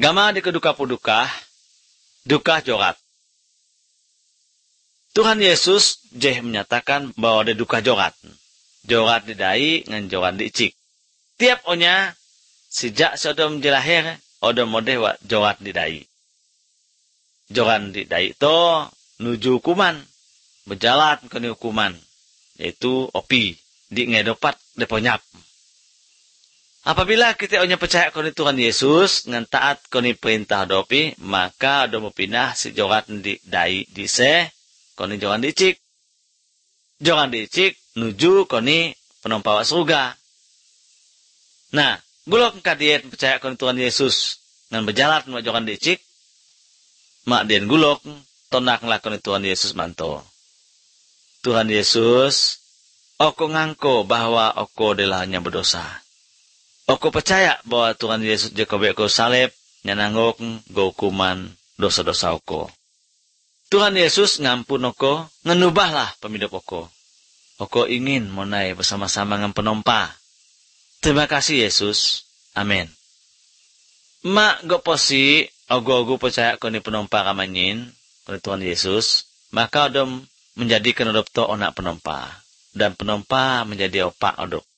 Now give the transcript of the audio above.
Gama di keduka puduka, duka jorat. Tuhan Yesus jeh menyatakan bahwa ada duka jorat. Jorat di dai ngan jorat di cik. Tiap onya sejak sodom jelahir odom modeh wa jorat di dai. Jorat di dai itu nuju hukuman, berjalan ke hukuman, yaitu opi di ngedopat deponyap. Apabila kita onya percaya koni Tuhan Yesus ngan taat koni perintah dopi, maka odom pindah si jorat di dai di se koni jorat di cik. Jorat di cik nuju koni penompa surga. Nah, gulok kadiet percaya koni Tuhan Yesus ngan berjalan ma jorat di cik, mak den gulok tonak nglakoni Tuhan Yesus manto. Tuhan Yesus, oko ngangko bahwa oko adalah hanya berdosa. Oko percaya bahwa Tuhan Yesus Jakobe oko salib nyananggok go hukuman dosa-dosa oko. Tuhan Yesus ngampun oko, ngenubahlah pemidup oko. Oko ingin monai bersama-sama dengan penompa. Terima kasih Yesus. Amin. Mak go posi, ogo percaya koni penompa kamanyin, koni Tuhan Yesus, maka odom menjadikan odop to onak penompa. Dan penompa menjadi opak odop.